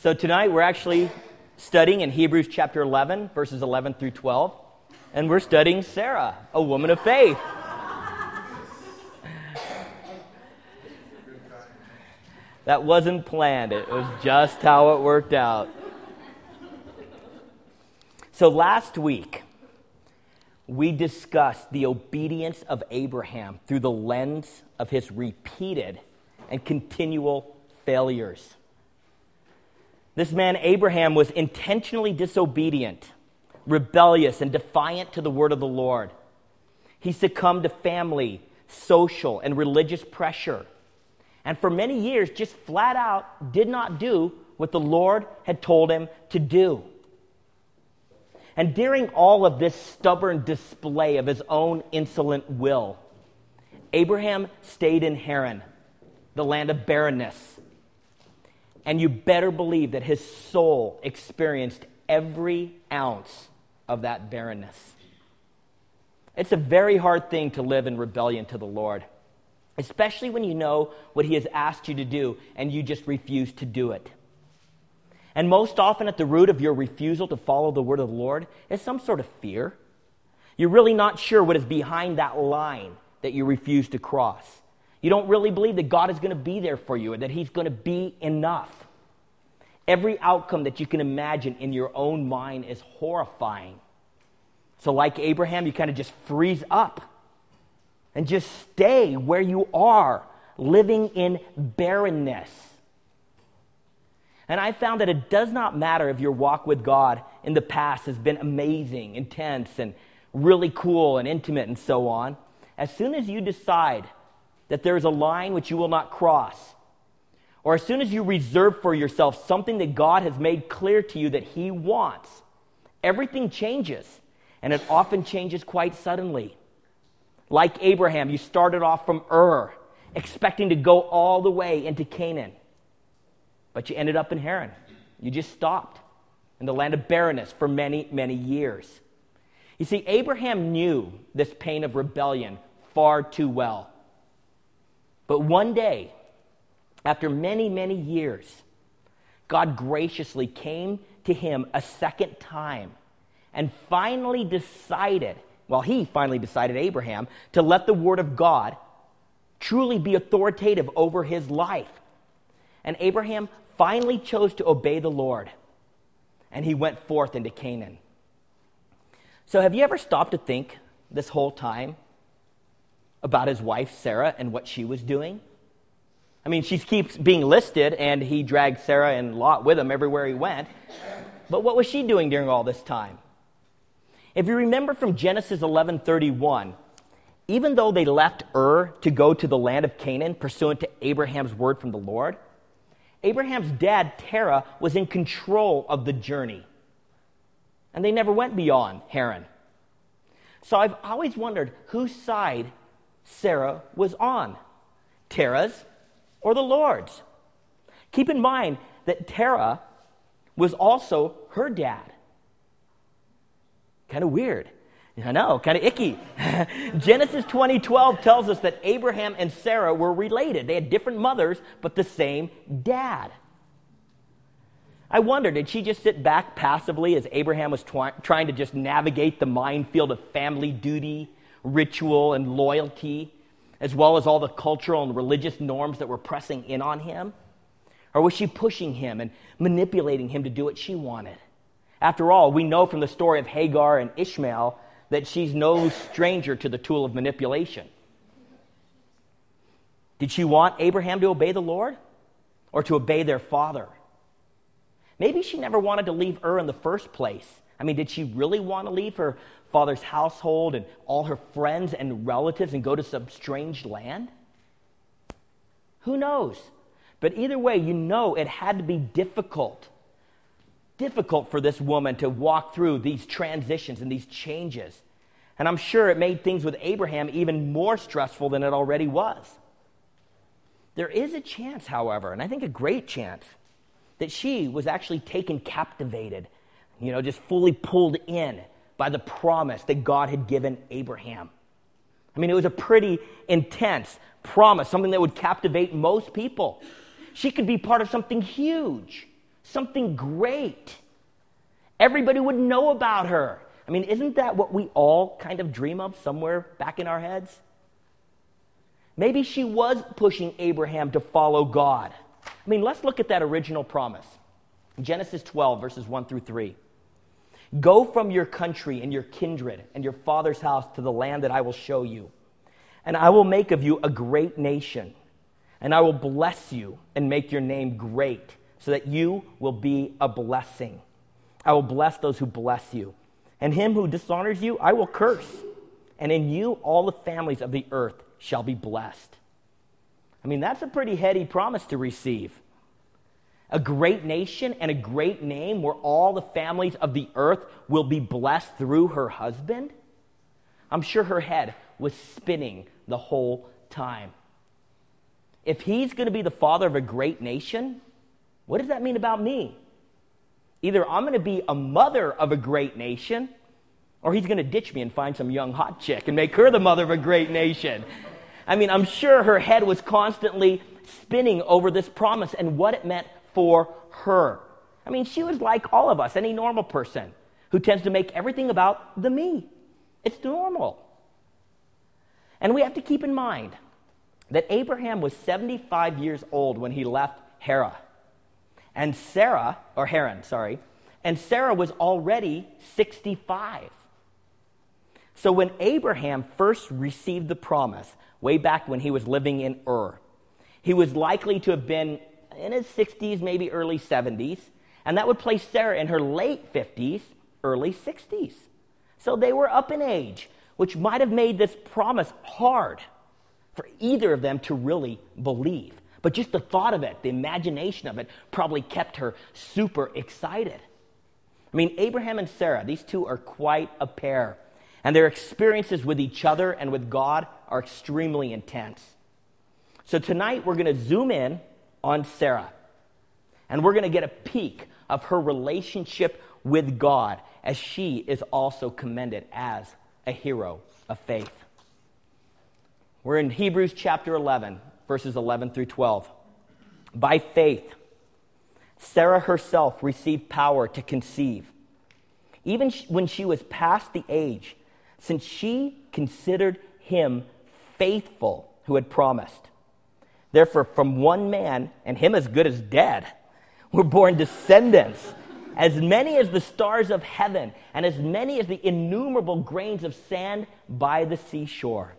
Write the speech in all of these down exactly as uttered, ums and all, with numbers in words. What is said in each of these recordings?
So tonight we're actually studying in Hebrews chapter eleven, verses eleven through twelve, and we're studying Sarah, a woman of faith. That wasn't planned. It was just how it worked out. So last week, we discussed the obedience of Abraham through the lens of his repeated and continual failures. This man, Abraham, was intentionally disobedient, rebellious, and defiant to the word of the Lord. He succumbed to family, social, and religious pressure, and for many years just flat out did not do what the Lord had told him to do. And during all of this stubborn display of his own insolent will, Abraham stayed in Haran, the land of barrenness. And you better believe that his soul experienced every ounce of that barrenness. It's a very hard thing to live in rebellion to the Lord, especially when you know what he has asked you to do and you just refuse to do it. And most often at the root of your refusal to follow the word of the Lord is some sort of fear. You're really not sure what is behind that line that you refuse to cross. You don't really believe that God is going to be there for you and that he's going to be enough. Every outcome that you can imagine in your own mind is horrifying. So like Abraham, you kind of just freeze up and just stay where you are, living in barrenness. And I found that it does not matter if your walk with God in the past has been amazing, intense, and really cool and intimate and so on. As soon as you decide that there is a line which you will not cross, or as soon as you reserve for yourself something that God has made clear to you that he wants, everything changes, and it often changes quite suddenly. Like Abraham, you started off from Ur, expecting to go all the way into Canaan, but you ended up in Haran. You just stopped in the land of barrenness for many, many years. You see, Abraham knew this pain of rebellion far too well. But one day, after many, many years, God graciously came to him a second time and finally decided, well, he finally decided, Abraham, to let the word of God truly be authoritative over his life. And Abraham finally chose to obey the Lord, and he went forth into Canaan. So have you ever stopped to think this whole time about his wife, Sarah, and what she was doing? I mean, she keeps being listed, and he dragged Sarah and Lot with him everywhere he went. But what was she doing during all this time? If you remember from Genesis eleven thirty-one, even though they left Ur to go to the land of Canaan pursuant to Abraham's word from the Lord, Abraham's dad, Terah, was in control of the journey. And they never went beyond Haran. So I've always wondered whose side Sarah was on, Terah's or the Lord's. Keep in mind that Terah was also her dad. Kind of weird. I know, kind of icky. Genesis twenty twelve tells us that Abraham and Sarah were related. They had different mothers, but the same dad. I wonder, did she just sit back passively as Abraham was twi- trying to just navigate the minefield of family duty, ritual, and loyalty, as well as all the cultural and religious norms that were pressing in on him? Or was she pushing him and manipulating him to do what she wanted? After all, we know from the story of Hagar and Ishmael that she's no stranger to the tool of manipulation. Did she want Abraham to obey the Lord or to obey their father? Maybe she never wanted to leave Ur in the first place. I mean, did she really want to leave her father's household and all her friends and relatives and go to some strange land? Who knows? But either way, you know it had to be difficult. Difficult for this woman to walk through these transitions and these changes. And I'm sure it made things with Abraham even more stressful than it already was. There is a chance, however, and I think a great chance, that she was actually taken captivated, you know, just fully pulled in by the promise that God had given Abraham. I mean, it was a pretty intense promise, something that would captivate most people. She could be part of something huge, something great. Everybody would know about her. I mean, isn't that what we all kind of dream of somewhere back in our heads? Maybe she was pushing Abraham to follow God. I mean, let's look at that original promise. Genesis twelve, verses one through three. Go from your country and your kindred and your father's house to the land that I will show you. And I will make of you a great nation. And I will bless you and make your name great, so that you will be a blessing. I will bless those who bless you. And him who dishonors you, I will curse. And in you all the families of the earth shall be blessed. I mean, that's a pretty heady promise to receive. A great nation and a great name where all the families of the earth will be blessed through her husband? I'm sure her head was spinning the whole time. If he's going to be the father of a great nation, what does that mean about me? Either I'm going to be a mother of a great nation, or he's going to ditch me and find some young hot chick and make her the mother of a great nation. I mean, I'm sure her head was constantly spinning over this promise and what it meant for her. I mean, she was like all of us, any normal person who tends to make everything about the me. It's normal. And we have to keep in mind that Abraham was seventy-five years old when he left Haran. And Sarah, or Haran, sorry, and Sarah was already sixty-five. So when Abraham first received the promise, way back when he was living in Ur, he was likely to have been in his sixties, maybe early seventies, and that would place Sarah in her late fifties, early sixties. So they were up in age, which might have made this promise hard for either of them to really believe. But just the thought of it, the imagination of it, probably kept her super excited. I mean, Abraham and Sarah, these two are quite a pair. And their experiences with each other and with God are extremely intense. So tonight we're going to zoom in on Sarah. And we're going to get a peek of her relationship with God as she is also commended as a hero of faith. We're in Hebrews chapter eleven, verses eleven through twelve. By faith, Sarah herself received power to conceive, even when she was past the age, since she considered him faithful who had promised. Therefore, from one man, and him as good as dead, were born descendants, as many as the stars of heaven, and as many as the innumerable grains of sand by the seashore.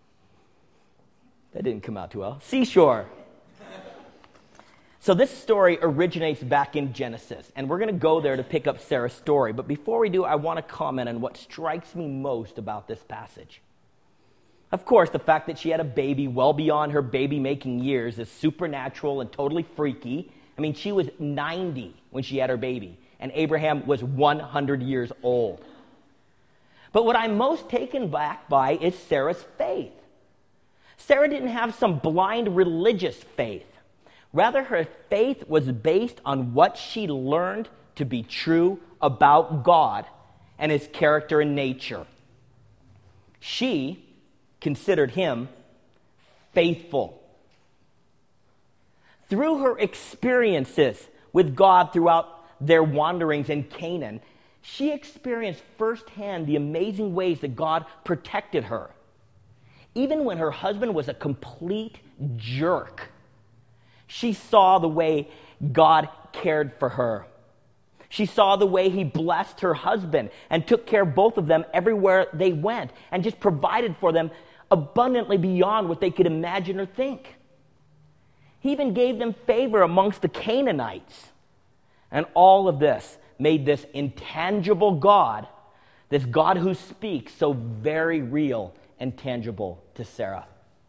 That didn't come out too well. Seashore. So this story originates back in Genesis, and we're going to go there to pick up Sarah's story. But before we do, I want to comment on what strikes me most about this passage. Of course, the fact that she had a baby well beyond her baby-making years is supernatural and totally freaky. I mean, she was ninety when she had her baby, and Abraham was one hundred years old. But what I'm most taken back by is Sarah's faith. Sarah didn't have some blind religious faith. Rather, her faith was based on what she learned to be true about God and his character and nature. She considered him faithful. Through her experiences with God throughout their wanderings in Canaan, she experienced firsthand the amazing ways that God protected her. Even when her husband was a complete jerk, she saw the way God cared for her. She saw the way he blessed her husband and took care of both of them everywhere they went and just provided for them abundantly beyond what they could imagine or think. He even gave them favor amongst the Canaanites. And all of this made this intangible God, this God who speaks, so very real and tangible to Sarah.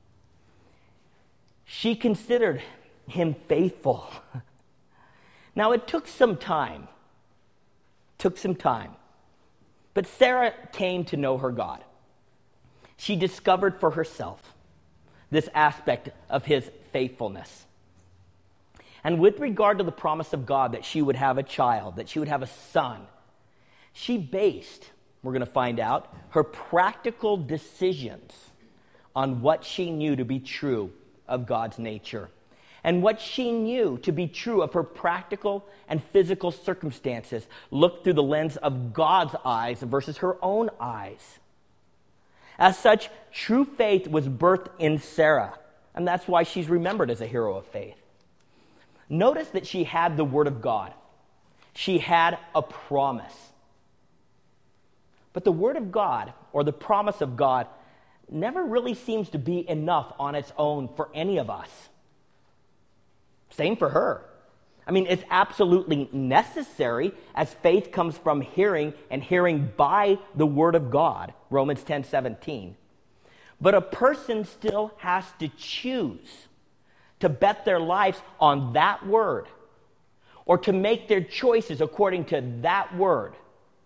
She considered him faithful. Now, it took some time. Took some time. But Sarah came to know her God. She discovered for herself this aspect of his faithfulness. And with regard to the promise of God that she would have a child, that she would have a son, she based, we're going to find out, her practical decisions on what she knew to be true of God's nature. and what she knew to be true of her practical and physical circumstances looked through the lens of God's eyes versus her own eyes. As such, true faith was birthed in Sarah, and that's why she's remembered as a hero of faith. Notice that she had the Word of God. She had a promise. But the Word of God, or the promise of God, never really seems to be enough on its own for any of us. Same for her. I mean, it's absolutely necessary as faith comes from hearing and hearing by the Word of God, Romans ten seventeen. But a person still has to choose to bet their lives on that Word or to make their choices according to that Word.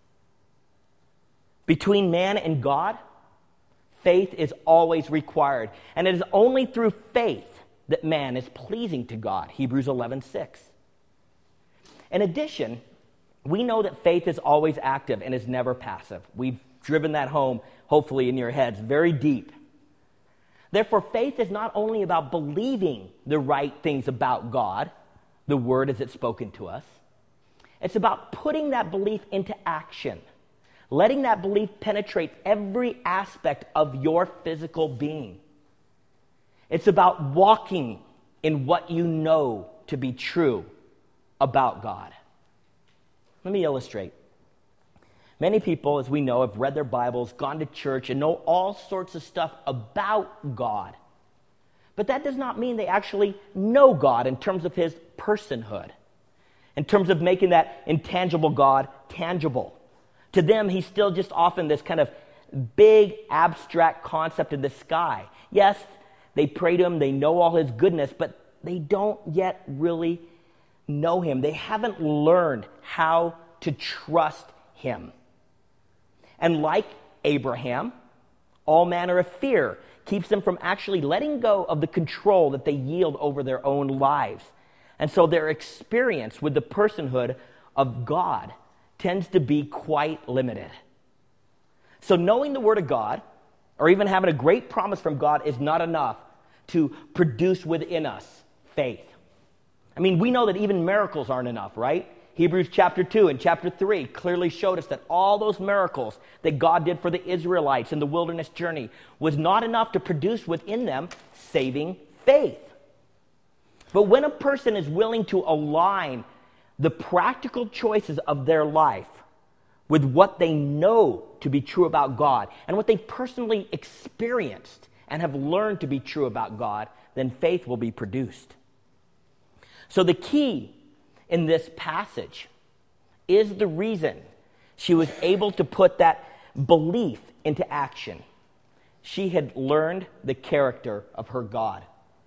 Between man and God, faith is always required. And it is only through faith that man is pleasing to God, Hebrews eleven six. In addition, we know that faith is always active and is never passive. We've driven that home, hopefully, in your heads, very deep. Therefore, faith is not only about believing the right things about God, the Word as it's spoken to us. It's about putting that belief into action, letting that belief penetrate every aspect of your physical being. It's about walking in what you know to be true about God. Let me illustrate. Many people, as we know, have read their Bibles, gone to church, and know all sorts of stuff about God. But that does not mean they actually know God in terms of his personhood, in terms of making that intangible God tangible. To them, he's still just often this kind of big, abstract concept in the sky. Yes, they pray to him, they know all his goodness, but they don't yet really know him. They haven't learned how to trust him. And like Abraham, all manner of fear keeps them from actually letting go of the control that they yield over their own lives. And so their experience with the personhood of God tends to be quite limited. So knowing the Word of God, or even having a great promise from God, is not enough to produce within us faith. I mean, we know that even miracles aren't enough, right? Hebrews chapter two and chapter three clearly showed us that all those miracles that God did for the Israelites in the wilderness journey was not enough to produce within them saving faith. But when a person is willing to align the practical choices of their life with what they know to be true about God and what they've personally experienced and have learned to be true about God, then faith will be produced. So the key in this passage is the reason she was able to put that belief into action. She had learned the character of her God.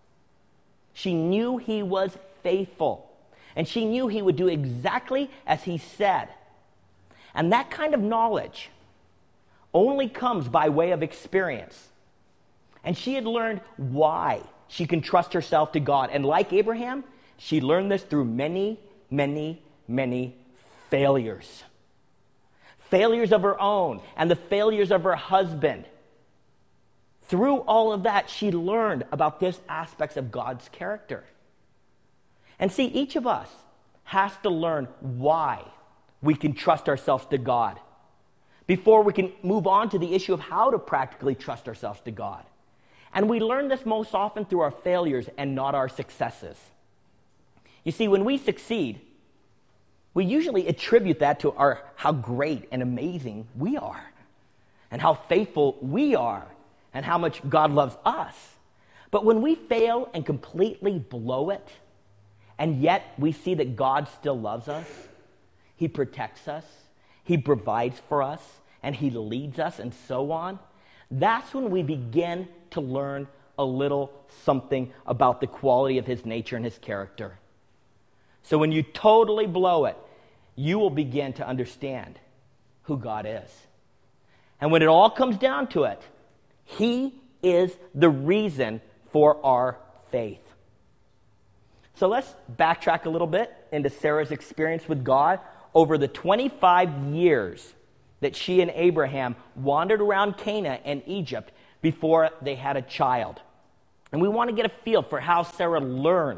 She knew he was faithful, and she knew he would do exactly as he said. And that kind of knowledge only comes by way of experience. And she had learned why she can trust herself to God. And like Abraham, she learned this through many, many, many failures. Failures of her own and the failures of her husband. Through all of that, she learned about this aspects of God's character. And see, each of us has to learn why we can trust ourselves to God before we can move on to the issue of how to practically trust ourselves to God. And we learn this most often through our failures and not our successes. You see, when we succeed, we usually attribute that to our how great and amazing we are, and how faithful we are, and how much God loves us. But when we fail and completely blow it, and yet we see that God still loves us, he protects us, he provides for us, and he leads us, and so on, that's when we begin to learn a little something about the quality of his nature and his character. So when you totally blow it, you will begin to understand who God is. And when it all comes down to it, he is the reason for our faith. So let's backtrack a little bit into Sarah's experience with God over the twenty-five years that she and Abraham wandered around Canaan and Egypt before they had a child. And we want to get a feel for how Sarah learned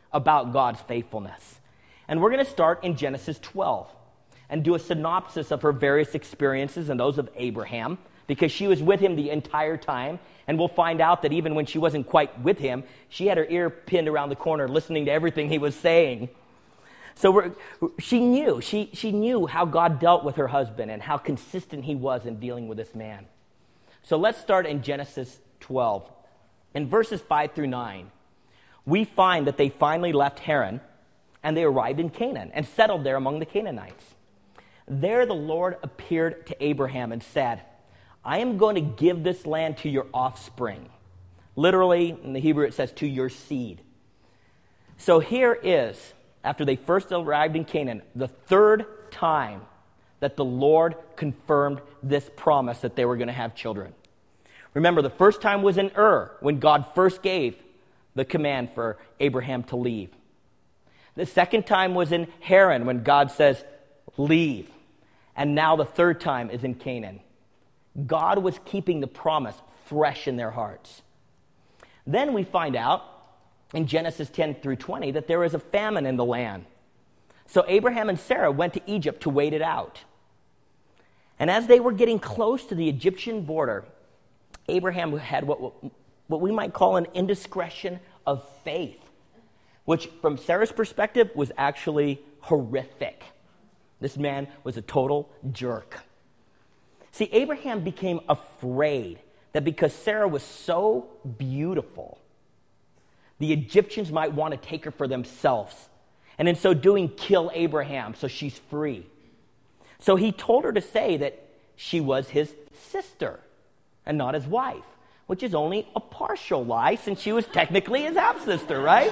about God's faithfulness. And we're going to start in Genesis twelve and do a synopsis of her various experiences and those of Abraham, because she was with him the entire time. And we'll find out that even when she wasn't quite with him, she had her ear pinned around the corner listening to everything he was saying. So we're, she knew, she, she knew how God dealt with her husband and how consistent he was in dealing with this man. So let's start in Genesis twelve. In verses five through nine, we find that they finally left Haran and they arrived in Canaan and settled there among the Canaanites. There the Lord appeared to Abraham and said, I am going to give this land to your offspring. Literally, in the Hebrew, it says to your seed. So here is, after they first arrived in Canaan, the third time that the Lord confirmed this promise that they were going to have children. Remember, the first time was in Ur, when God first gave the command for Abraham to leave. The second time was in Haran, when God says, leave. And now the third time is in Canaan. God was keeping the promise fresh in their hearts. Then we find out in Genesis ten through twenty that there was a famine in the land. So Abraham and Sarah went to Egypt to wait it out. And as they were getting close to the Egyptian border, Abraham had what, what we might call an indiscretion of faith, which from Sarah's perspective was actually horrific. This man was a total jerk. See, Abraham became afraid that because Sarah was so beautiful, the Egyptians might want to take her for themselves, and in so doing, kill Abraham so she's free. So he told her to say that she was his sister and not his wife, which is only a partial lie since she was technically his half-sister, right?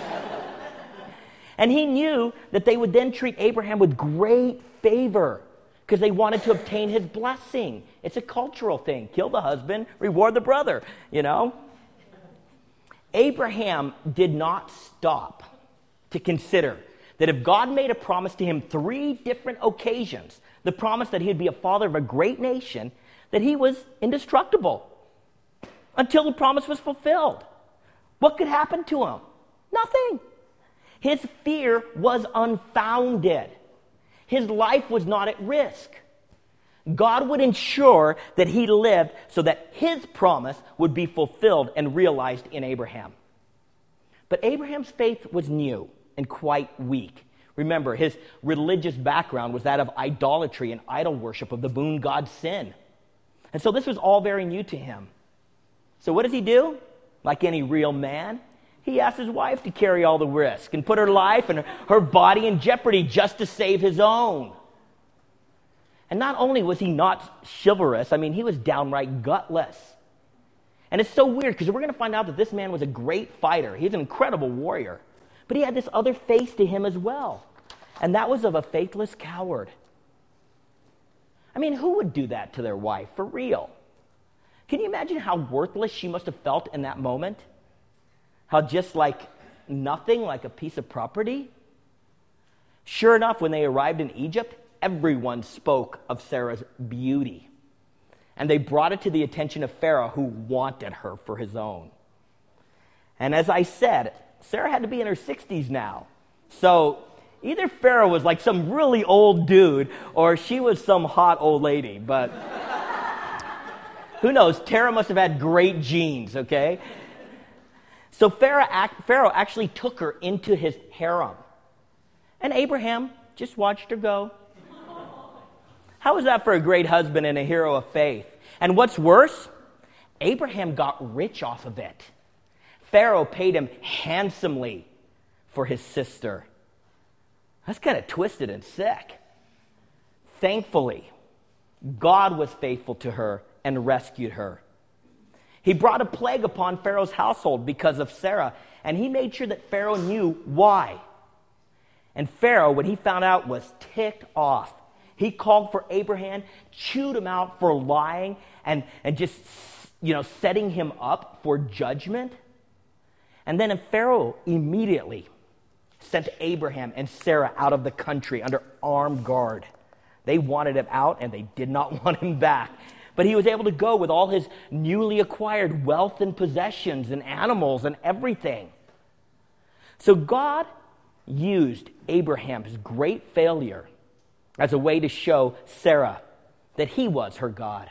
And he knew that they would then treat Abraham with great favor because they wanted to obtain his blessing. It's a cultural thing. Kill the husband, reward the brother, you know? Abraham did not stop to consider that if God made a promise to him three different occasions, the promise that he'd be a father of a great nation, that he was indestructible until the promise was fulfilled. What could happen to him? Nothing. His fear was unfounded. His life was not at risk. God would ensure that he lived so that his promise would be fulfilled and realized in Abraham. But Abraham's faith was new and quite weak. Remember, his religious background was that of idolatry and idol worship of the moon god Sin. And so this was all very new to him. So what does he do? Like any real man, he asks his wife to carry all the risk and put her life and her body in jeopardy just to save his own. And not only was he not chivalrous, I mean, he was downright gutless. And it's so weird because we're going to find out that this man was a great fighter. He's an incredible warrior. But he had this other face to him as well. And that was of a faithless coward. I mean, who would do that to their wife for real? Can you imagine how worthless she must have felt in that moment? How just like nothing, like a piece of property? Sure enough, when they arrived in Egypt, everyone spoke of Sarah's beauty. And they brought it to the attention of Pharaoh, who wanted her for his own. And as I said, Sarah had to be in her sixties now. So either Pharaoh was like some really old dude, or she was some hot old lady. But who knows? Tara must have had great genes, okay? So Pharaoh, Pharaoh actually took her into his harem. And Abraham just watched her go. How was that for a great husband and a hero of faith? And what's worse, Abraham got rich off of it. Pharaoh paid him handsomely for his sister. That's kind of twisted and sick. Thankfully, God was faithful to her and rescued her. He brought a plague upon Pharaoh's household because of Sarah, and he made sure that Pharaoh knew why. And Pharaoh, when he found out, was ticked off. He called for Abraham, chewed him out for lying and, and just, you know, setting him up for judgment. And then Pharaoh immediately sent Abraham and Sarah out of the country under armed guard. They wanted him out and they did not want him back. But he was able to go with all his newly acquired wealth and possessions and animals and everything. So God used Abraham's great failure as a way to show Sarah that he was her God.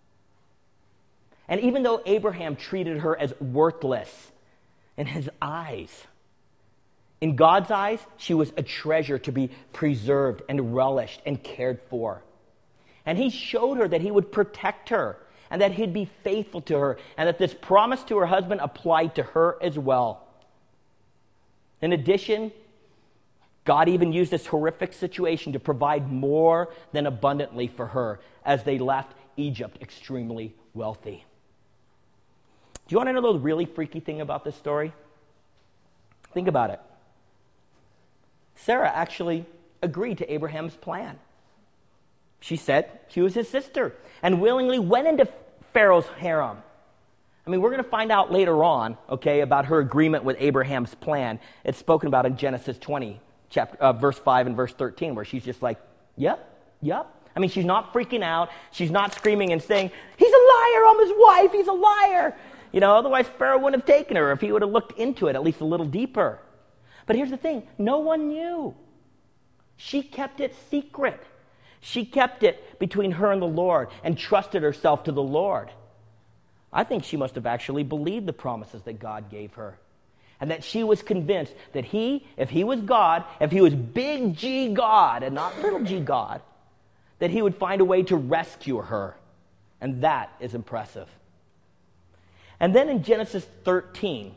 And even though Abraham treated her as worthless in his eyes, in God's eyes, she was a treasure to be preserved and relished and cared for. And he showed her that he would protect her and that he'd be faithful to her and that this promise to her husband applied to her as well. In addition, God even used this horrific situation to provide more than abundantly for her as they left Egypt extremely wealthy. Do you want to know the really freaky thing about this story? Think about it. Sarah actually agreed to Abraham's plan. She said she was his sister and willingly went into Pharaoh's harem. I mean, we're going to find out later on, okay, about her agreement with Abraham's plan. It's spoken about in Genesis twenty, chapter, uh, verse five and verse thirteen, where she's just like, yep, yep. I mean, she's not freaking out. She's not screaming and saying, he's a liar, I'm his wife, he's a liar. You know, otherwise Pharaoh wouldn't have taken her if he would have looked into it at least a little deeper. But here's the thing, no one knew. She kept it secret. She kept it between her and the Lord and trusted herself to the Lord. I think she must have actually believed the promises that God gave her. And that she was convinced that he, if he was God, if he was big G God and not little g God, that he would find a way to rescue her. And that is impressive. And then in Genesis thirteen,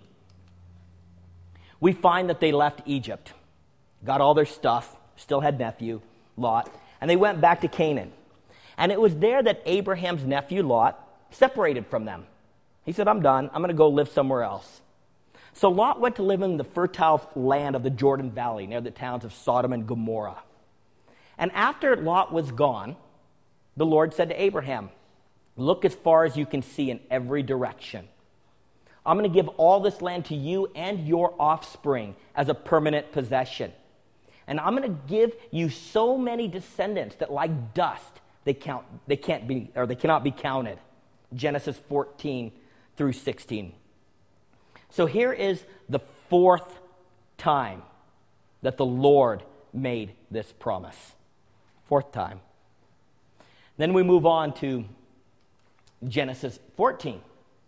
we find that they left Egypt, got all their stuff, still had nephew, Lot, and they went back to Canaan. And it was there that Abraham's nephew, Lot, separated from them. He said, I'm done. I'm going to go live somewhere else. So Lot went to live in the fertile land of the Jordan Valley, near the towns of Sodom and Gomorrah. And after Lot was gone, the Lord said to Abraham, look as far as you can see in every direction. I'm going to give all this land to you and your offspring as a permanent possession. And I'm going to give you so many descendants that like dust, they count, they can't be, or they cannot be counted. Genesis fourteen through sixteen. So here is the fourth time that the Lord made this promise. Fourth time. Then we move on to Genesis fourteen.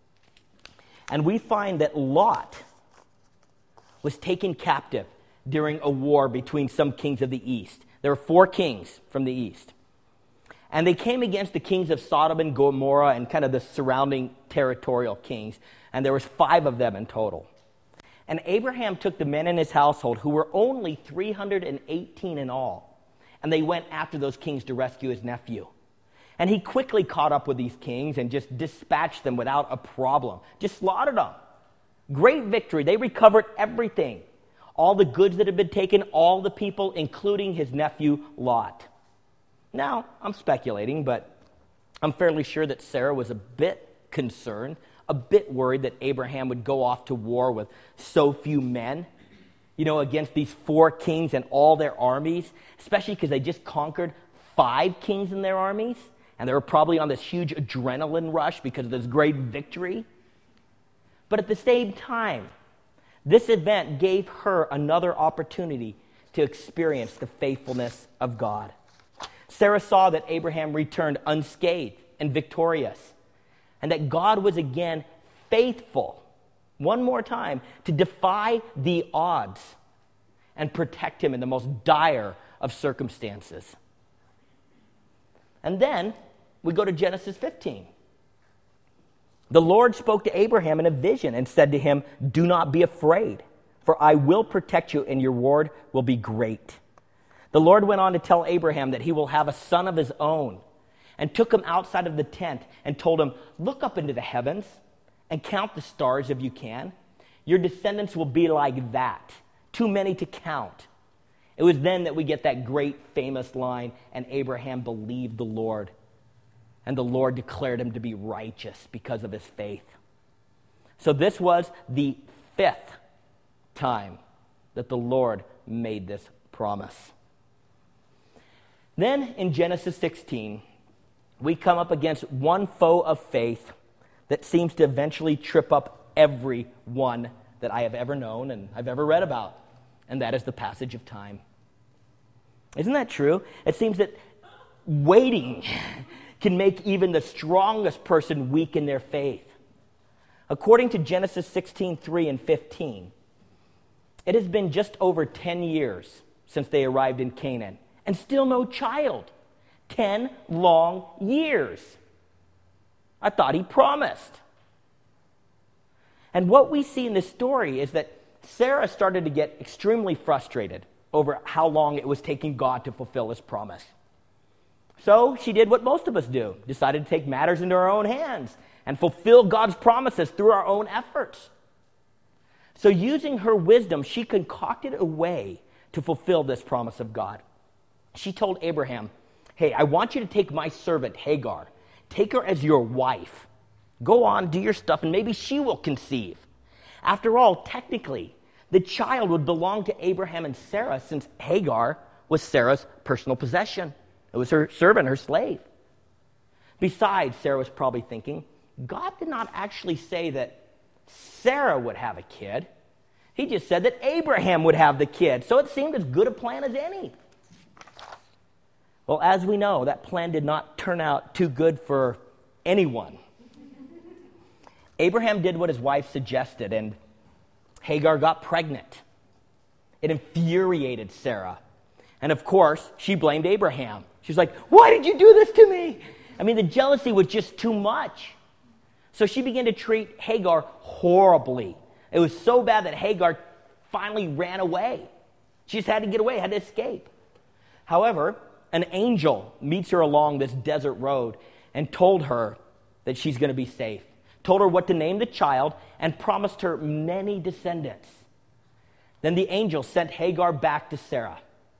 And we find that Lot was taken captive during a war between some kings of the east. There were four kings from the east. And they came against the kings of Sodom and Gomorrah and kind of the surrounding territorial kings. And there was five of them in total. And Abraham took the men in his household, who were only three hundred eighteen in all, and they went after those kings to rescue his nephew. And he quickly caught up with these kings and just dispatched them without a problem. Just slaughtered them. Great victory. They recovered everything. All the goods that had been taken, all the people, including his nephew Lot. Now, I'm speculating, but I'm fairly sure that Sarah was a bit concerned, a bit worried that Abraham would go off to war with so few men, you know, against these four kings and all their armies, especially because they just conquered five kings in their armies. And they were probably on this huge adrenaline rush because of this great victory. But at the same time, this event gave her another opportunity to experience the faithfulness of God. Sarah saw that Abraham returned unscathed and victorious, and that God was again faithful, one more time, to defy the odds and protect him in the most dire of circumstances. And then we go to Genesis fifteen. The Lord spoke to Abraham in a vision and said to him, do not be afraid, for I will protect you and your reward will be great. The Lord went on to tell Abraham that he will have a son of his own, and took him outside of the tent and told him, look up into the heavens and count the stars if you can. Your descendants will be like that, too many to count. It was then that we get that great famous line, and Abraham believed the Lord, and the Lord declared him to be righteous because of his faith. So this was the fifth time that the Lord made this promise. Then in Genesis sixteen, we come up against one foe of faith that seems to eventually trip up every one that I have ever known and I've ever read about. and that is the passage of time. Isn't that true? It seems that waiting can make even the strongest person weak in their faith. According to Genesis sixteen, three and fifteen, it has been just over ten years since they arrived in Canaan, and still no child. Ten long years. I thought he promised. And what we see in this story is that Sarah started to get extremely frustrated over how long it was taking God to fulfill his promise. So she did what most of us do, decided to take matters into her own hands and fulfill God's promises through our own efforts. So using her wisdom, she concocted a way to fulfill this promise of God. She told Abraham, hey, I want you to take my servant Hagar. Take her as your wife. Go on, do your stuff, and maybe she will conceive. After all, technically, the child would belong to Abraham and Sarah since Hagar was Sarah's personal possession. It was her servant, her slave. Besides, Sarah was probably thinking, God did not actually say that Sarah would have a kid. He just said that Abraham would have the kid. So it seemed as good a plan as any. Well, as we know, that plan did not turn out too good for anyone. Abraham did what his wife suggested, and Hagar got pregnant. It infuriated Sarah. And of course, she blamed Abraham. She's like, why did you do this to me? I mean, the jealousy was just too much. So she began to treat Hagar horribly. It was so bad that Hagar finally ran away. She just had to get away, had to escape. However, an angel meets her along this desert road and told her that she's going to be safe. Told her what to name the child and promised her many descendants. Then the angel sent Hagar back to Sarah.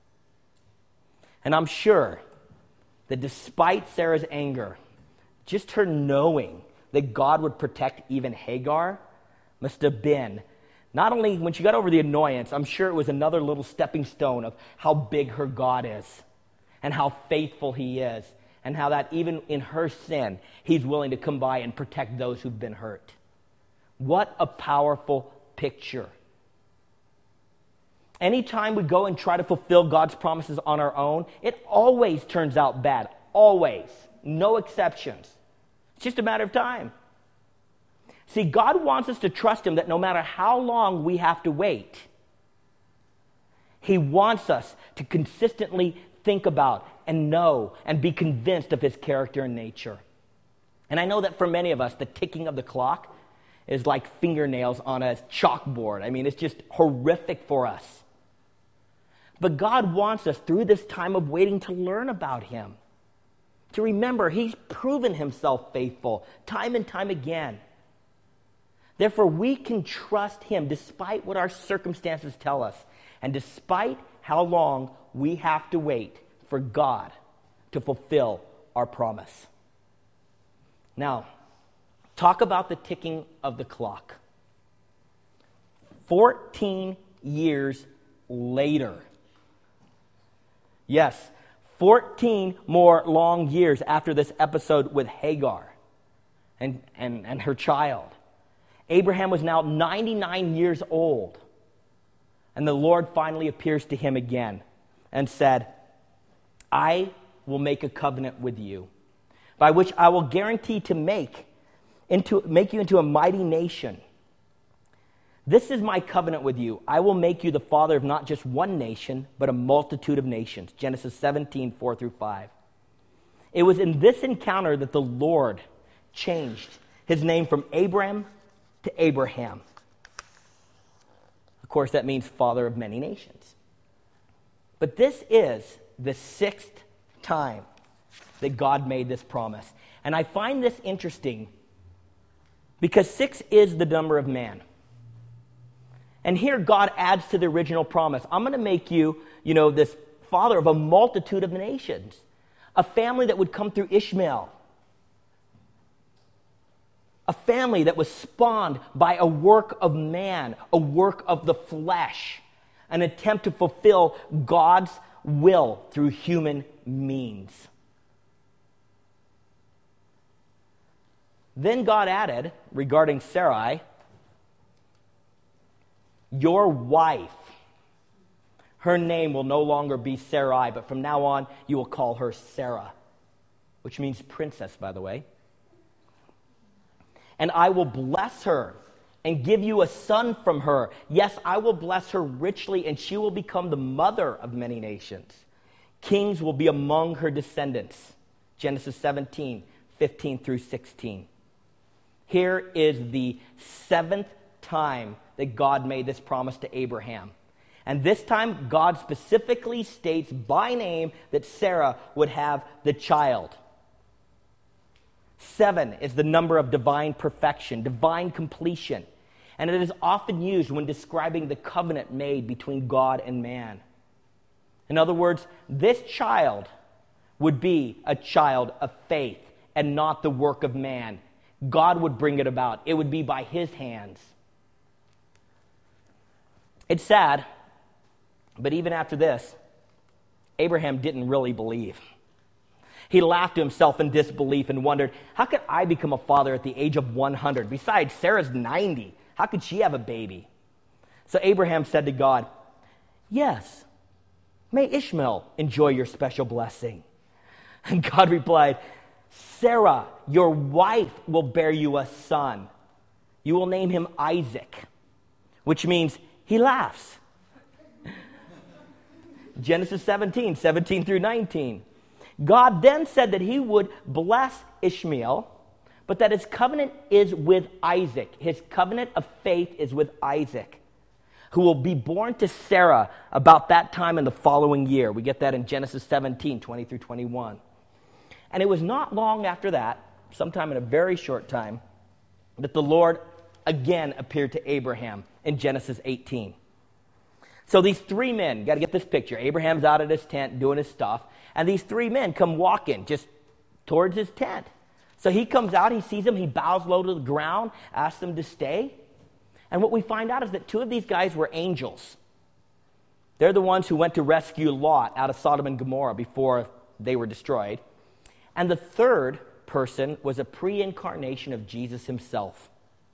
And I'm sure that despite Sarah's anger, just her knowing that God would protect even Hagar must have been, not only when she got over the annoyance, I'm sure it was another little stepping stone of how big her God is and how faithful he is, and how that even in her sin, he's willing to come by and protect those who've been hurt. What a powerful picture. Anytime we go and try to fulfill God's promises on our own, it always turns out bad. Always. No exceptions. It's just a matter of time. See, God wants us to trust him that no matter how long we have to wait, he wants us to consistently think about and know and be convinced of his character and nature. And I know that for many of us, the ticking of the clock is like fingernails on a chalkboard. I mean, it's just horrific for us. But God wants us through this time of waiting to learn about him. To remember, he's proven himself faithful time and time again. Therefore, we can trust him despite what our circumstances tell us and despite how long we have to wait for God to fulfill our promise. Now, talk about the ticking of the clock. Fourteen years later. Yes, fourteen more long years after this episode with Hagar and, and, and her child. Abraham was now ninety-nine years old. And the Lord finally appears to him again and said, I will make a covenant with you, by which I will guarantee to make, into, make you into a mighty nation. This is my covenant with you. I will make you the father of not just one nation, but a multitude of nations. Genesis seventeen, four through five. It was in this encounter that the Lord changed his name from Abram to Abraham. Of course, that means father of many nations. But this is the sixth time that God made this promise. And I find this interesting because six is the number of man. And here God adds to the original promise. I'm going to make you, you know, this father of a multitude of nations. A family that would come through Ishmael. A family that was spawned by a work of man, a work of the flesh, an attempt to fulfill God's will through human means. Then God added, regarding Sarai, your wife Her name will no longer be Sarai, but from now on you will call her Sarah, which means princess, by the way. And I will bless her and give you a son from her. Yes, I will bless her richly, and she will become the mother of many nations. Kings will be among her descendants. Genesis seventeen, fifteen through sixteen. Here is the seventh time that God made this promise to Abraham. And this time, God specifically states by name that Sarah would have the child. Seven is the number of divine perfection, divine completion. And it is often used when describing the covenant made between God and man. In other words, this child would be a child of faith and not the work of man. God would bring it about. It would be by his hands. It's sad, but even after this, Abraham didn't really believe. He laughed to himself in disbelief and wondered, how could I become a father at the age of one hundred? Besides, Sarah's ninety. How could she have a baby? So Abraham said to God, yes, may Ishmael enjoy your special blessing. And God replied, Sarah, your wife, will bear you a son. You will name him Isaac, which means he laughs. Genesis seventeen, seventeen through nineteen. God then said that he would bless Ishmael, but that his covenant is with Isaac. His covenant of faith is with Isaac, who will be born to Sarah about that time in the following year. We get that in Genesis seventeen, twenty through twenty-one. And it was not long after that, sometime in a very short time, that the Lord again appeared to Abraham in Genesis eighteen. So these three men, got to get this picture. Abraham's out at his tent doing his stuff, and these three men come walking just towards his tent. So he comes out, he sees them, he bows low to the ground, asks them to stay. And what we find out is that two of these guys were angels. They're the ones who went to rescue Lot out of Sodom and Gomorrah before they were destroyed. And the third person was a pre-incarnation of Jesus himself.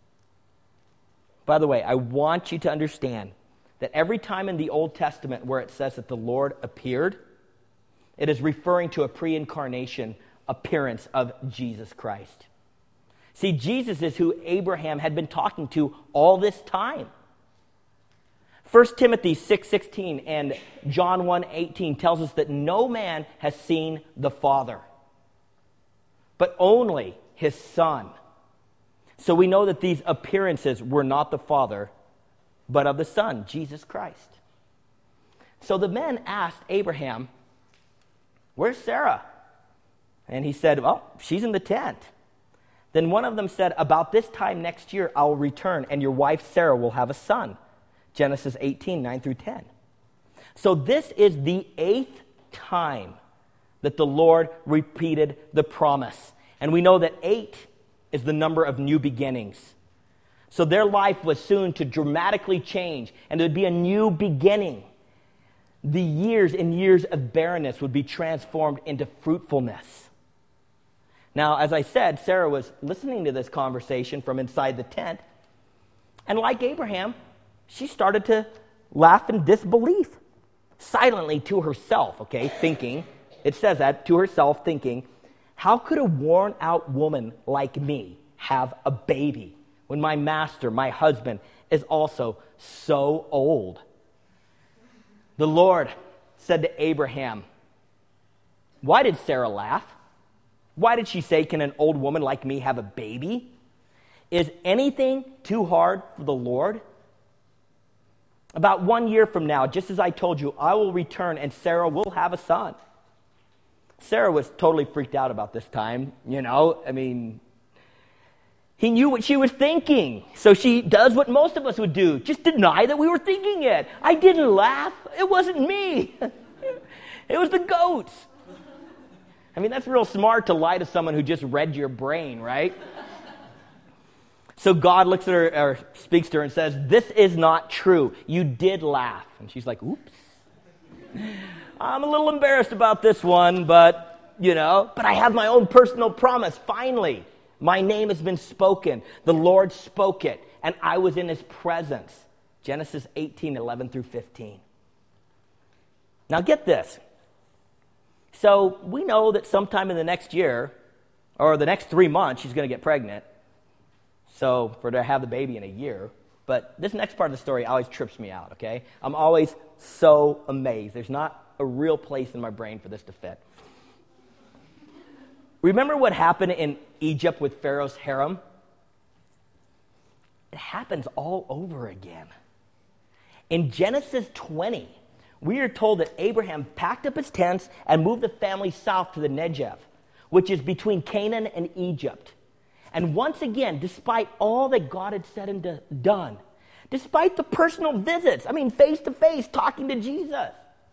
By the way, I want you to understand that every time in the Old Testament where it says that the Lord appeared, it is referring to a pre-incarnation appearance of Jesus Christ. See, Jesus is who Abraham had been talking to all this time. First Timothy six sixteen and John one eighteen tells us that no man has seen the Father, but only his Son. So we know that these appearances were not the Father, but of the Son, Jesus Christ. So the men asked Abraham, where's Sarah? And he said, well, she's in the tent. Then one of them said, about this time next year I will return, and your wife Sarah will have a son. Genesis eighteen, nine through ten. So this is the eighth time that the Lord repeated the promise. And we know that eight is the number of new beginnings. So their life was soon to dramatically change, and it would be a new beginning. The years and years of barrenness would be transformed into fruitfulness. Now, as I said, Sarah was listening to this conversation from inside the tent, and like Abraham, she started to laugh in disbelief, silently to herself, okay, thinking, it says that, to herself thinking, how could a worn-out woman like me have a baby when my master, my husband, is also so old? The Lord said to Abraham, why did Sarah laugh? Why did she say, can an old woman like me have a baby? Is anything too hard for the Lord? About one year from now, just as I told you, I will return and Sarah will have a son. Sarah was totally freaked out about this time, you know, I mean, he knew what she was thinking. So she does what most of us would do, just deny that we were thinking it. I didn't laugh. It wasn't me. It was the goats. I mean, that's real smart to lie to someone who just read your brain, right? So God looks at her, or speaks to her and says, this is not true. You did laugh. And she's like, oops. I'm a little embarrassed about this one, but, you know, but I have my own personal promise. Finally, my name has been spoken. The Lord spoke it, and I was in his presence. Genesis eighteen, eleven through fifteen. Now get this. So we know that sometime in the next year, or the next three months, she's going to get pregnant. So for her to have the baby in a year. But this next part of the story always trips me out, okay? I'm always so amazed. There's not a real place in my brain for this to fit. Remember what happened in Egypt with Pharaoh's harem? It happens all over again. In Genesis twenty, we are told that Abraham packed up his tents and moved the family south to the Negev, which is between Canaan and Egypt. And once again, despite all that God had said and do- done, despite the personal visits, I mean, face-to-face, talking to Jesus,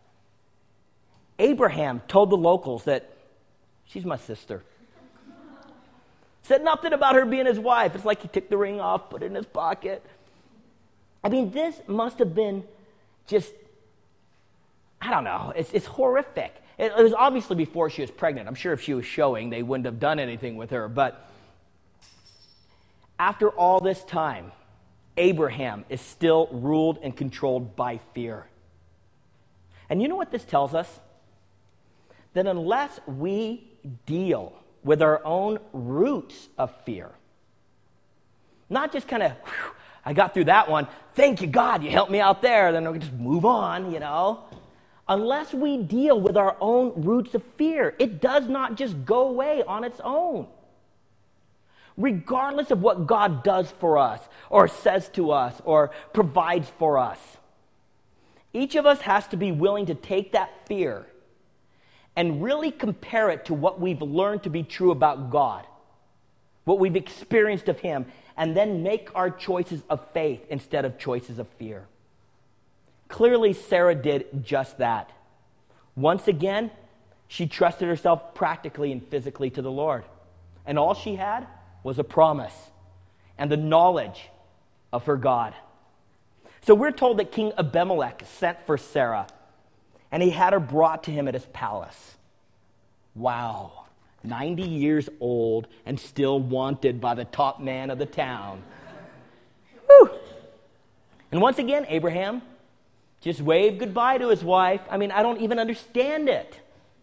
Abraham told the locals that she's my sister. Said nothing about her being his wife. It's like he took the ring off, put it in his pocket. I mean, this must have been just, I don't know, it's, it's horrific. It, it was obviously before she was pregnant. I'm sure if she was showing, they wouldn't have done anything with her. But after all this time, Abraham is still ruled and controlled by fear. And you know what this tells us? That unless we deal with our own roots of fear, not just kind of, I got through that one, thank you, God, you helped me out there, then we just move on, you know. Unless we deal with our own roots of fear, it does not just go away on its own. Regardless of what God does for us, or says to us, or provides for us, each of us has to be willing to take that fear and really compare it to what we've learned to be true about God, what we've experienced of Him, and then make our choices of faith instead of choices of fear. Clearly, Sarah did just that. Once again, she trusted herself practically and physically to the Lord. And all she had was a promise and the knowledge of her God. So we're told that King Abimelech sent for Sarah, and he had her brought to him at his palace. Wow, ninety years old and still wanted by the top man of the town. Whew. And once again, Abraham just waved goodbye to his wife. I mean, I don't even understand it.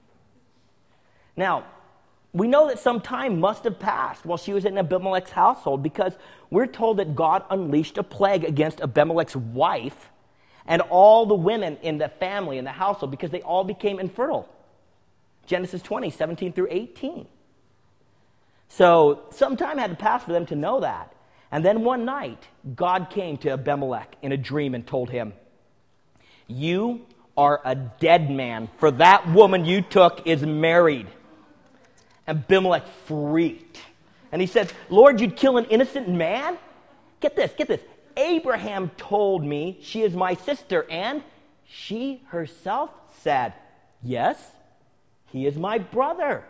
Now, we know that some time must have passed while she was in Abimelech's household, because we're told that God unleashed a plague against Abimelech's wife and all the women in the family, in the household, because they all became infertile. Genesis twenty, seventeen through eighteen. So some time had to pass for them to know that. And then one night, God came to Abimelech in a dream and told him, "You are a dead man, for that woman you took is married." Abimelech freaked. And he said, "Lord, you'd kill an innocent man?" Get this, get this. Abraham told me she is my sister, and she herself said, "Yes, he is my brother."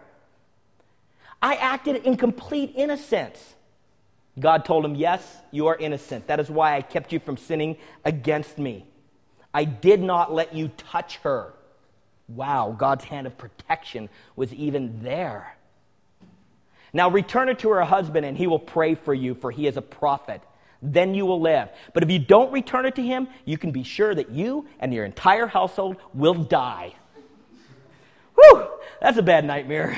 I acted in complete innocence. God told him, "Yes, you are innocent. That is why I kept you from sinning against me. I did not let you touch her." Wow, God's hand of protection was even there. "Now return her to her husband, and he will pray for you, for he is a prophet. Then you will live. But if you don't return it to him, you can be sure that you and your entire household will die." Whew, that's a bad nightmare.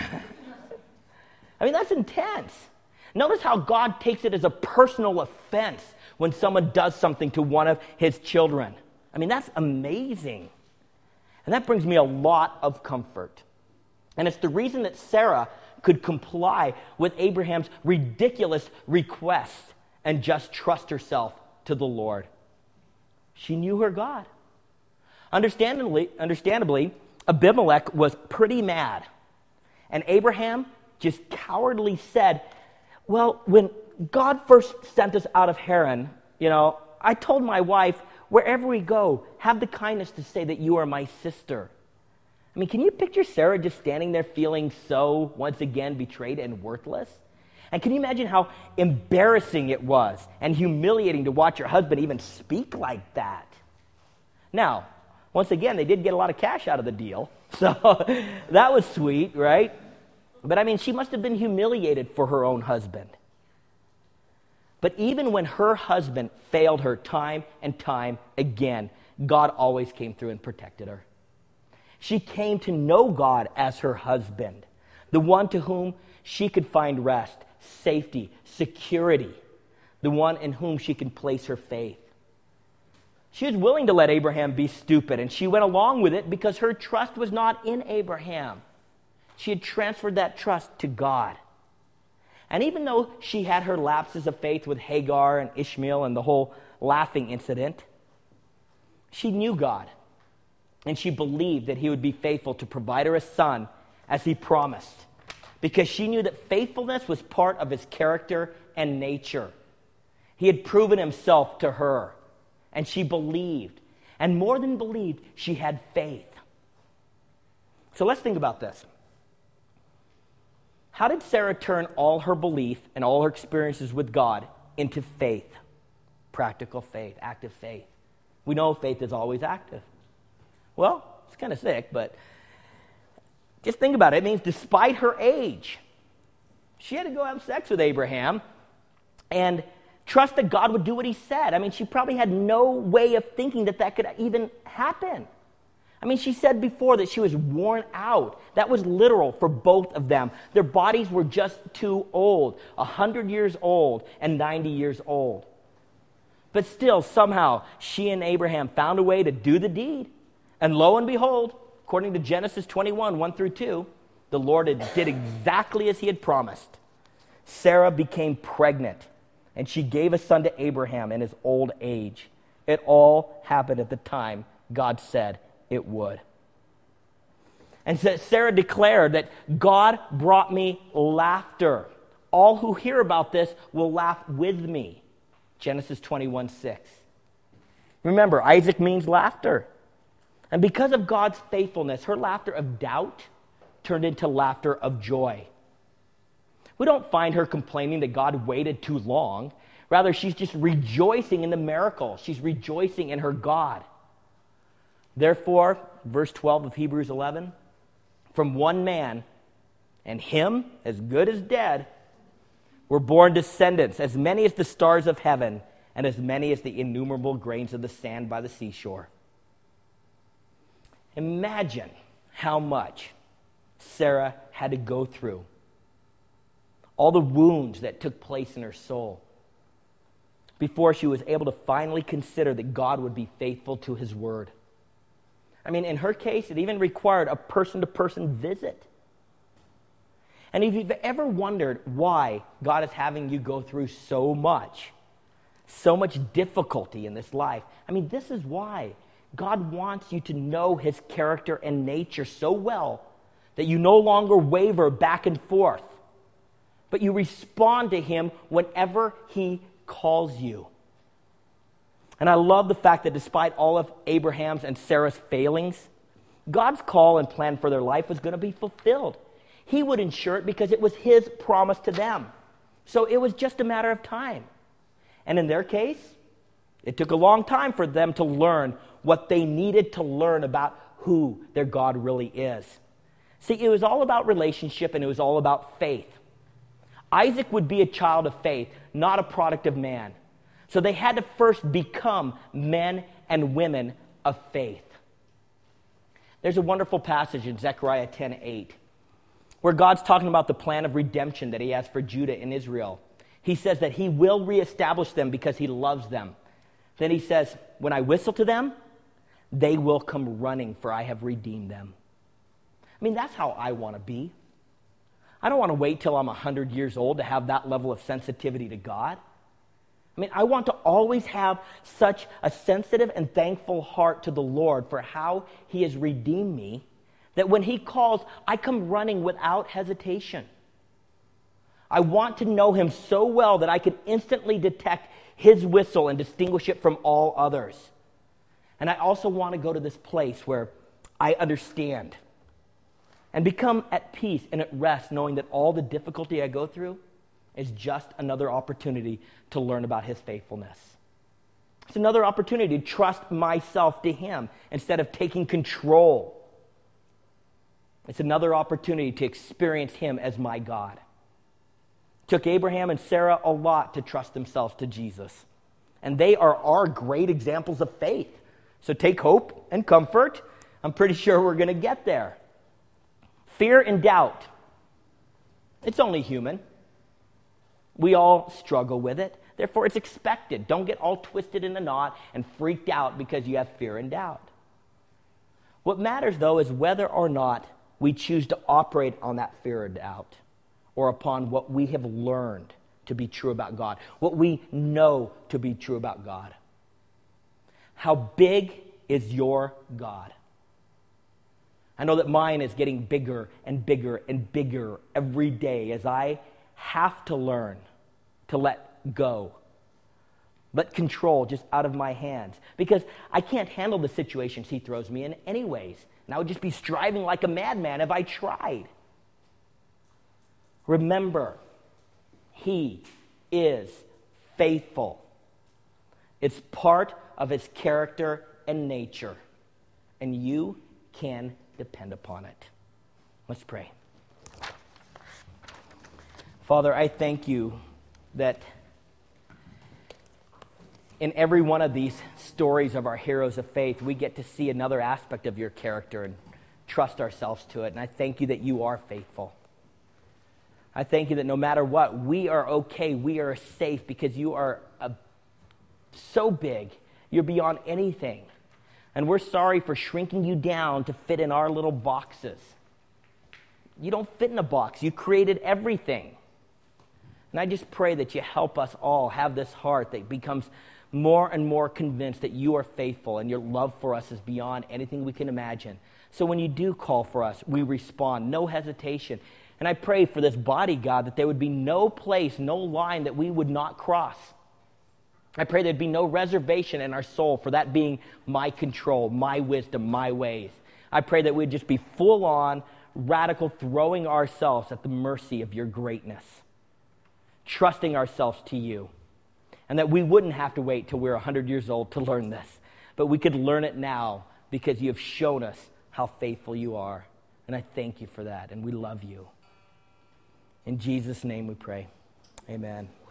I mean, that's intense. Notice how God takes it as a personal offense when someone does something to one of his children. I mean, that's amazing. And that brings me a lot of comfort. And it's the reason that Sarah could comply with Abraham's ridiculous request and just trust herself to the Lord. She knew her God. Understandably, understandably, Abimelech was pretty mad. And Abraham just cowardly said, "Well, when God first sent us out of Haran, you know, I told my wife, wherever we go, have the kindness to say that you are my sister." I mean, can you picture Sarah just standing there feeling so, once again, betrayed and worthless? And can you imagine how embarrassing it was and humiliating to watch your husband even speak like that? Now, once again, they did get a lot of cash out of the deal, so that was sweet, right? But I mean, she must have been humiliated for her own husband. But even when her husband failed her time and time again, God always came through and protected her. She came to know God as her husband, the one to whom she could find rest, safety, security, the one in whom she can place her faith. She was willing to let Abraham be stupid, and she went along with it because her trust was not in Abraham. She had transferred that trust to God. And even though she had her lapses of faith with Hagar and Ishmael and the whole laughing incident, she knew God, and she believed that he would be faithful to provide her a son as he promised, because she knew that faithfulness was part of his character and nature. He had proven himself to her, and she believed. And more than believed, she had faith. So let's think about this. How did Sarah turn all her belief and all her experiences with God into faith? Practical faith, active faith. We know faith is always active. Well, it's kind of sick, but just think about it. It means despite her age, she had to go have sex with Abraham and trust that God would do what he said. I mean, she probably had no way of thinking that that could even happen. I mean, she said before that she was worn out. That was literal for both of them. Their bodies were just too old, one hundred years old and ninety years old. But still, somehow, she and Abraham found a way to do the deed. And lo and behold, according to Genesis twenty-one, one through two, the Lord did exactly as he had promised. Sarah became pregnant, and she gave a son to Abraham in his old age. It all happened at the time God said it would. And so Sarah declared that God brought me laughter. All who hear about this will laugh with me. Genesis twenty-one, six. Remember, Isaac means laughter. And because of God's faithfulness, her laughter of doubt turned into laughter of joy. We don't find her complaining that God waited too long. Rather, she's just rejoicing in the miracle. She's rejoicing in her God. Therefore, verse twelve of Hebrews eleven, from one man, and him as good as dead, were born descendants, as many as the stars of heaven, and as many as the innumerable grains of the sand by the seashore. Imagine how much Sarah had to go through. All the wounds that took place in her soul before she was able to finally consider that God would be faithful to his word. I mean, in her case, it even required a person-to-person visit. And if you've ever wondered why God is having you go through so much, so much difficulty in this life, I mean, this is why. God wants you to know his character and nature so well that you no longer waver back and forth, but you respond to him whenever he calls you. And I love the fact that despite all of Abraham's and Sarah's failings, God's call and plan for their life was going to be fulfilled. He would ensure it because it was his promise to them. So it was just a matter of time. And in their case, it took a long time for them to learn what they needed to learn about who their God really is. See, it was all about relationship and it was all about faith. Isaac would be a child of faith, not a product of man. So they had to first become men and women of faith. There's a wonderful passage in Zechariah ten eight where God's talking about the plan of redemption that he has for Judah and Israel. He says that he will reestablish them because he loves them. Then he says, when I whistle to them, they will come running, for I have redeemed them. I mean, that's how I want to be. I don't want to wait till I'm one hundred years old to have that level of sensitivity to God. I mean, I want to always have such a sensitive and thankful heart to the Lord for how he has redeemed me, that when he calls, I come running without hesitation. I want to know him so well that I can instantly detect his whistle and distinguish it from all others. And I also want to go to this place where I understand and become at peace and at rest, knowing that all the difficulty I go through is just another opportunity to learn about his faithfulness. It's another opportunity to trust myself to him instead of taking control. It's another opportunity to experience him as my God. It took Abraham and Sarah a lot to trust themselves to Jesus. And they are our great examples of faith. So take hope and comfort I'm pretty sure we're going to get there. Fear and doubt. It's only human. We all struggle with it. Therefore, it's expected. Don't get all twisted in a knot and freaked out because you have fear and doubt. What matters, though, is whether or not we choose to operate on that fear and doubt or upon what we have learned to be true about God, what we know to be true about God. How big is your God? I know that mine is getting bigger and bigger and bigger every day as I have to learn to let go, let control just out of my hands, because I can't handle the situations he throws me in anyways, and I would just be striving like a madman if I tried. Remember, he is faithful. It's part of his character and nature, and you can depend upon it. Let's pray. Father, I thank you that in every one of these stories of our heroes of faith, we get to see another aspect of your character and trust ourselves to it. And I thank you that you are faithful. I thank you that no matter what, we are okay, we are safe because you are a, so big, you're beyond anything. And we're sorry for shrinking you down to fit in our little boxes. You don't fit in a box. You created everything. And I just pray that you help us all have this heart that becomes more and more convinced that you are faithful and your love for us is beyond anything we can imagine. So when you do call for us, we respond, no hesitation. And I pray for this body, God, that there would be no place, no line that we would not cross. I pray there'd be no reservation in our soul for that being my control, my wisdom, my ways. I pray that we'd just be full on, radical, throwing ourselves at the mercy of your greatness, trusting ourselves to you, and that we wouldn't have to wait till we're one hundred years old to learn this, but we could learn it now because you have shown us how faithful you are. And I thank you for that, and we love you. In Jesus' name we pray. Amen.